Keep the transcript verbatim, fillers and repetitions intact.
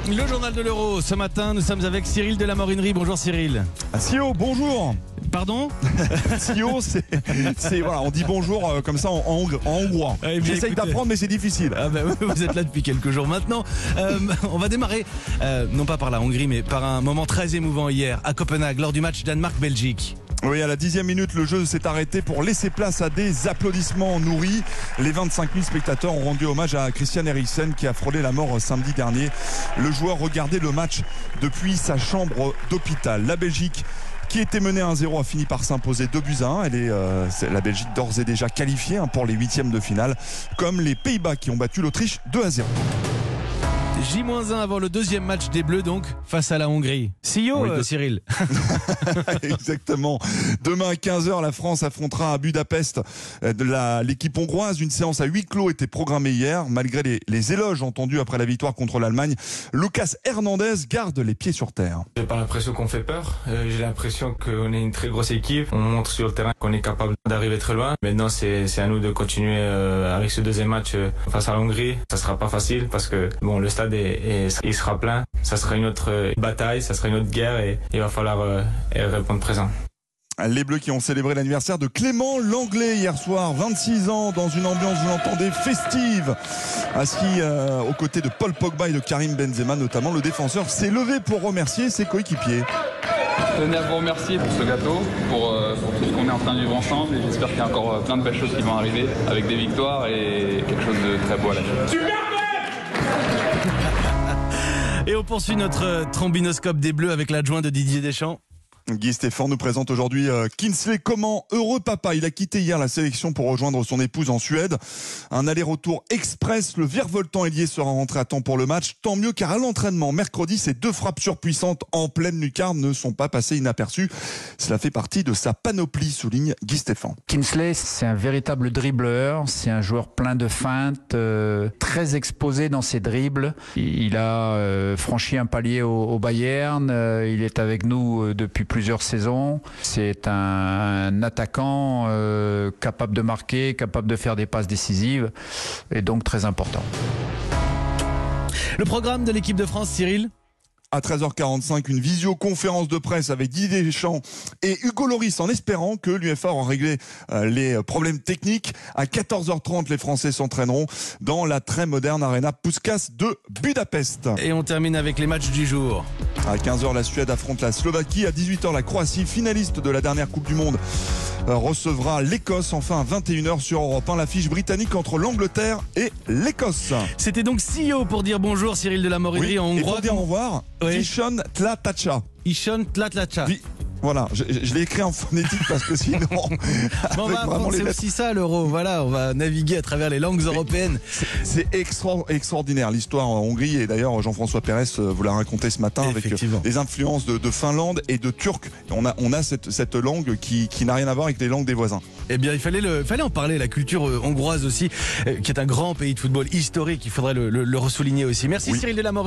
Le journal de l'Euro, ce matin, nous sommes avec Cyril de la Morinerie. Bonjour Cyril. Ah, C I O, bonjour. Pardon? C I O, c'est, c'est voilà, on dit bonjour euh, comme ça en, en, en hongrois. Ah, eh J'essaye écoutez... d'apprendre, mais c'est difficile. Ah bah, vous êtes là depuis quelques jours maintenant. Euh, on va démarrer, euh, non pas par la Hongrie, mais par un moment très émouvant hier à Copenhague lors du match Danemark-Belgique. Oui, à la dixième minute, le jeu s'est arrêté pour laisser place à des applaudissements nourris. Les vingt-cinq mille spectateurs ont rendu hommage à Christian Eriksen qui a frôlé la mort samedi dernier. Le joueur regardait le match depuis sa chambre d'hôpital. La Belgique, qui était menée un zéro, a fini par s'imposer deux buts à un. Elle est, euh, c'est la Belgique d'ores et déjà qualifiée hein, pour les huitièmes de finale, comme les Pays-Bas qui ont battu l'Autriche deux à zéro. J un avant le deuxième match des Bleus, donc, face à la Hongrie. C I O, oui, de... euh, Cyril. Exactement. Demain à quinze heures, la France affrontera à Budapest de la, l'équipe hongroise. Une séance à huis clos était programmée hier. Malgré les, les éloges entendus après la victoire contre l'Allemagne, Lucas Hernandez garde les pieds sur terre. J'ai pas l'impression qu'on fait peur. Euh, j'ai l'impression qu'on est une très grosse équipe. On montre sur le terrain qu'on est capable d'arriver très loin. Maintenant, c'est, c'est à nous de continuer euh, avec ce deuxième match euh, face à la Hongrie. Ça sera pas facile parce que bon, le stade Et, et il sera plein. Ça sera une autre bataille, ça sera une autre guerre et il va falloir euh, répondre présent. Les Bleus qui ont célébré l'anniversaire de Clément Langlais hier soir, vingt-six ans, dans une ambiance, vous l'entendez, festive. Assis euh, aux côtés de Paul Pogba et de Karim Benzema notamment, le défenseur s'est levé pour remercier ses coéquipiers. Je tenais à vous remercier pour ce gâteau, pour, euh, pour tout ce qu'on est en train de vivre ensemble et j'espère qu'il y a encore euh, plein de belles choses qui vont arriver avec des victoires et quelque chose de très beau à la fin. Et on poursuit notre trombinoscope des Bleus avec l'adjoint de Didier Deschamps. Guy Stéphane nous présente aujourd'hui euh, Kingsley Coman, heureux papa. Il a quitté hier la sélection pour rejoindre son épouse en Suède. Un aller-retour express. Le virevoltant ailier sera rentré à temps pour le match. Tant mieux car à l'entraînement mercredi, ces deux frappes surpuissantes en pleine lucarne ne sont pas passées inaperçues. Cela fait partie de sa panoplie, souligne Guy Stéphane. Kingsley, c'est un véritable dribbleur. C'est un joueur plein de feintes, euh, très exposé dans ses dribbles. Il a euh, franchi un palier au, au Bayern. Euh, il est avec nous euh, depuis plus plusieurs saisons. C'est un, un attaquant euh, capable de marquer, capable de faire des passes décisives et donc très important. Le programme de l'équipe de France, Cyril ? À treize heures quarante-cinq, une visioconférence de presse avec Didier Deschamps et Hugo Lloris en espérant que l'U E F A aura réglé euh, les problèmes techniques. À quatorze heures trente, les Français s'entraîneront dans la très moderne Arena Puskás de Budapest. Et on termine avec les matchs du jour. À quinze heures, la Suède affronte la Slovaquie. À dix-huit heures, la Croatie, finaliste de la dernière Coupe du Monde, euh, recevra l'Écosse. Enfin, à vingt et une heures sur Europe un, l'affiche britannique entre l'Angleterre et l'Écosse. C'était donc C I O pour dire bonjour, Cyril de la Morinerie oui, en hongrois. Et pour dire au revoir, oui. Vishon Tlatacha. Ishon Tlatlacha. Vi- Voilà, je, je l'ai écrit en phonétique parce que sinon... on va apprendre, c'est aussi ça l'euro. Voilà, on va naviguer à travers les langues européennes. C'est, c'est extra, extraordinaire l'histoire en Hongrie et d'ailleurs Jean-François Pérez vous l'a raconté ce matin avec les influences de, de Finlande et de Turc. On a, on a cette, cette langue qui, qui n'a rien à voir avec les langues des voisins. Eh bien, il fallait, le, fallait en parler, la culture hongroise aussi, qui est un grand pays de football historique. Il faudrait le, le, le ressouligner aussi. Merci oui. Cyril de la Morinerie.